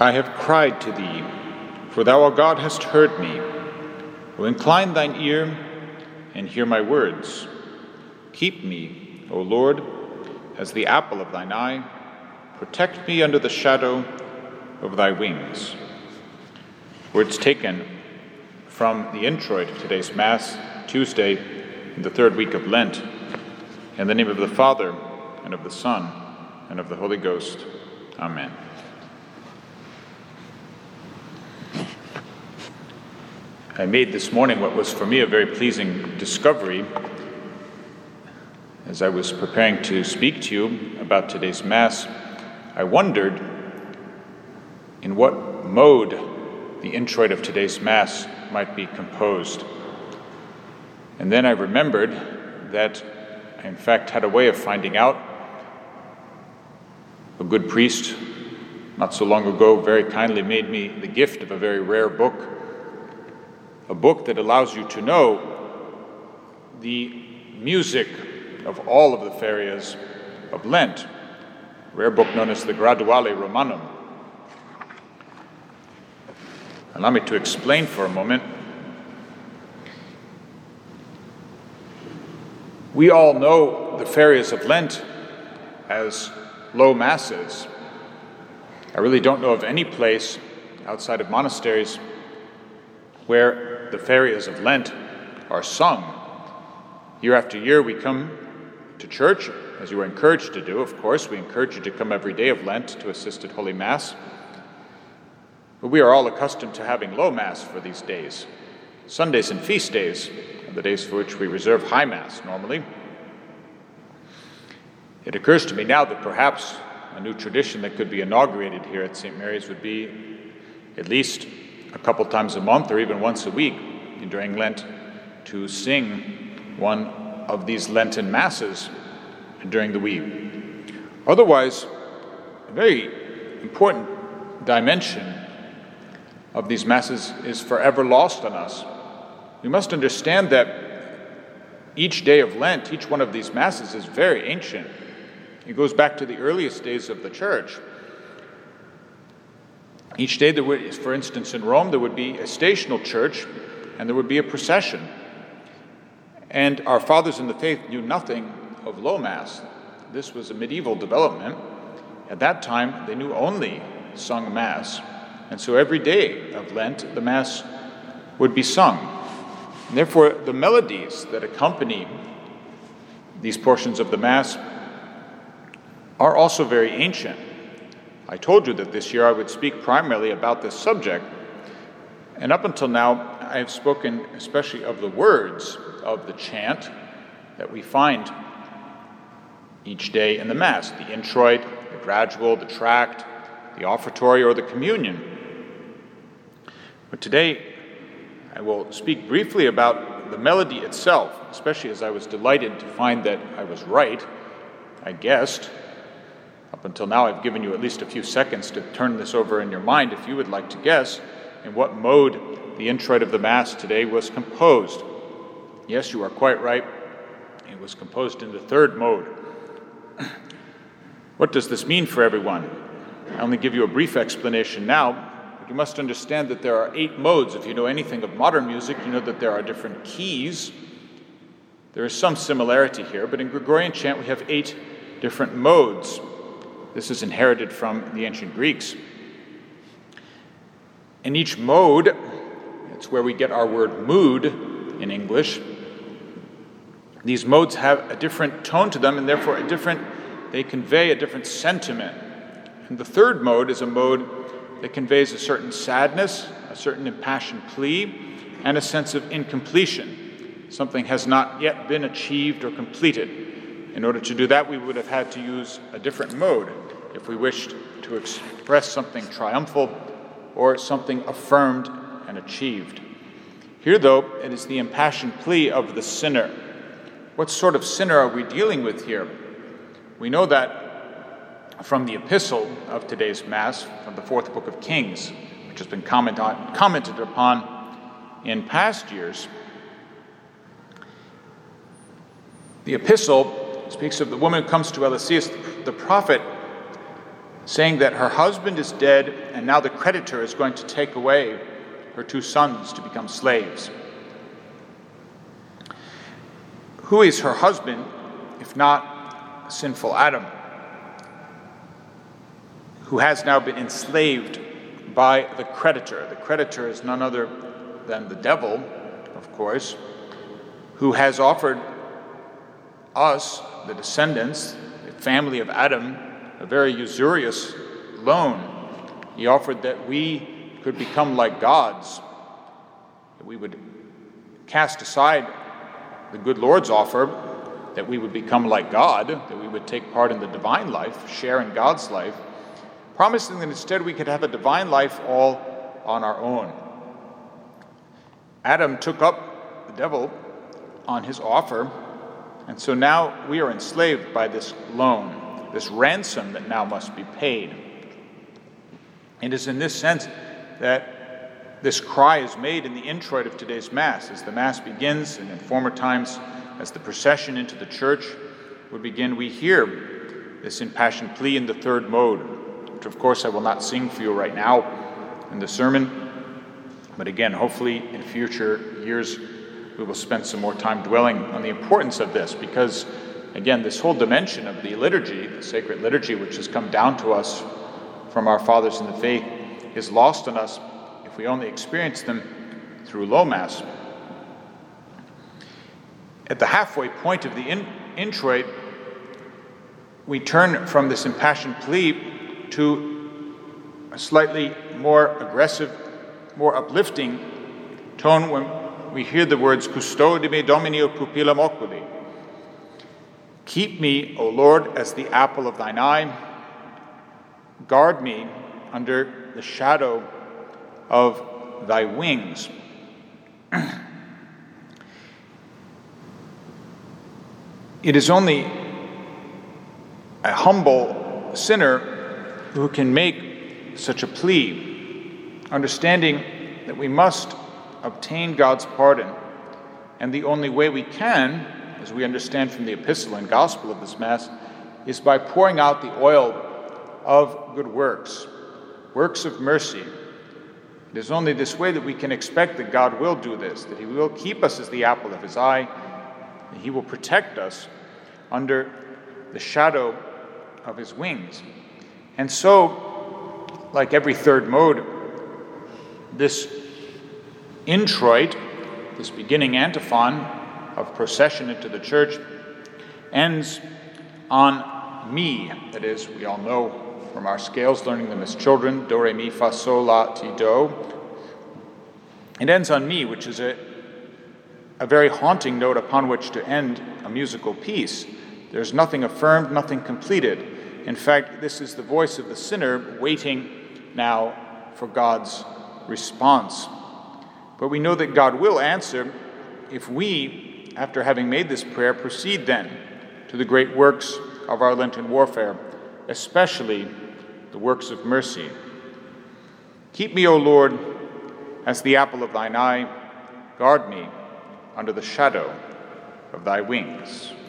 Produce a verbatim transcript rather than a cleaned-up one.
I have cried to thee, for thou, O God, hast heard me. O incline thine ear and hear my words. Keep me, O Lord, as the apple of thine eye. Protect me under the shadow of thy wings. Words taken from the introit of today's Mass, Tuesday, in the third week of Lent. In the name of the Father, and of the Son, and of the Holy Ghost. Amen. I made this morning what was for me a very pleasing discovery as I was preparing to speak to you about today's Mass. I wondered in what mode the introit of today's Mass might be composed. And then I remembered that I in fact had a way of finding out. A good priest not so long ago very kindly made me the gift of a very rare book, a book that allows you to know the music of all of the ferias of Lent, a rare book known as the Graduale Romanum. Allow me to explain for a moment. We all know the ferias of Lent as low masses. I really don't know of any place outside of monasteries where the ferias of Lent are sung. Year after year we come to church, as you are encouraged to do, of course. We encourage you to come every day of Lent to assist at Holy Mass. But we are all accustomed to having low Mass for these days. Sundays and feast days are the days for which we reserve High Mass normally. It occurs to me now that perhaps a new tradition that could be inaugurated here at Saint Mary's would be at least a couple times a month or even once a week during Lent to sing one of these Lenten Masses during the week. Otherwise, a very important dimension of these Masses is forever lost on us. We must understand that each day of Lent, each one of these Masses is very ancient. It goes back to the earliest days of the Church. Each day, there would, for instance, in Rome, there would be a stational church and there would be a procession. And our fathers in the faith knew nothing of low Mass. This was a medieval development. At that time, they knew only sung Mass. And so every day of Lent, the Mass would be sung. And therefore, the melodies that accompany these portions of the Mass are also very ancient. I told you that this year I would speak primarily about this subject, and up until now I have spoken especially of the words of the chant that we find each day in the Mass, the introit, the gradual, the tract, the offertory, or the communion. But today I will speak briefly about the melody itself, especially as I was delighted to find that I was right. I guessed. Up until now, I've given you at least a few seconds to turn this over in your mind if you would like to guess in what mode the introit of the Mass today was composed. Yes, you are quite right. It was composed in the third mode. What does this mean for everyone? I only give you a brief explanation now, but you must understand that there are eight modes. If you know anything of modern music, you know that there are different keys. There is some similarity here, but in Gregorian chant we have eight different modes. This is inherited from the ancient Greeks. In each mode, it's where we get our word mood in English. These modes have a different tone to them, and therefore a different, they convey a different sentiment. And the third mode is a mode that conveys a certain sadness, a certain impassioned plea, and a sense of incompletion. Something has not yet been achieved or completed. In order to do that, we would have had to use a different mode if we wished to express something triumphal or something affirmed and achieved. Here, though, it is the impassioned plea of the sinner. What sort of sinner are we dealing with here? We know that from the epistle of today's Mass, from the fourth book of Kings, which has been comment on, commented upon in past years. The epistle speaks of the woman who comes to Eliseus, the prophet, saying that her husband is dead and now the creditor is going to take away her two sons to become slaves. Who is her husband if not sinful Adam, who has now been enslaved by the creditor? The creditor is none other than the devil, of course, who has offered us, the descendants, the family of Adam, a very usurious loan. He offered that we could become like gods, that we would cast aside the good Lord's offer, that we would become like God, that we would take part in the divine life, share in God's life, promising that instead we could have a divine life all on our own. Adam took up the devil on his offer, and so now we are enslaved by this loan, this ransom that now must be paid. It is in this sense that this cry is made in the introit of today's Mass. As the Mass begins, and in former times, as the procession into the church would begin, we hear this impassioned plea in the third mode, which of course I will not sing for you right now in the sermon, but again, hopefully in future years we will spend some more time dwelling on the importance of this, because again, this whole dimension of the liturgy, the sacred liturgy, which has come down to us from our fathers in the faith, is lost on us if we only experience them through low Mass. At the halfway point of the in- introit, we turn from this impassioned plea to a slightly more aggressive, more uplifting tone when we hear the words, "Custodi me, Domini, pupillam oculi." Keep me, O Lord, as the apple of thine eye. Guard me under the shadow of thy wings. It is only a humble sinner who can make such a plea, understanding that we must obtain God's pardon. And the only way we can, as we understand from the epistle and gospel of this Mass, is by pouring out the oil of good works, works of mercy. It is only this way that we can expect that God will do this, that he will keep us as the apple of his eye, that he will protect us under the shadow of his wings. And so, like every third mode, this introit, this beginning antiphon of procession into the church, ends on me. That is, we all know from our scales, learning them as children, do, re, mi, fa, sol, la, ti, do. It ends on me, which is a, a very haunting note upon which to end a musical piece. There's nothing affirmed, nothing completed. In fact, this is the voice of the sinner waiting now for God's response. But we know that God will answer if we, after having made this prayer, proceed then to the great works of our Lenten warfare, especially the works of mercy. Keep me, O Lord, as the apple of thine eye. Guard me under the shadow of thy wings.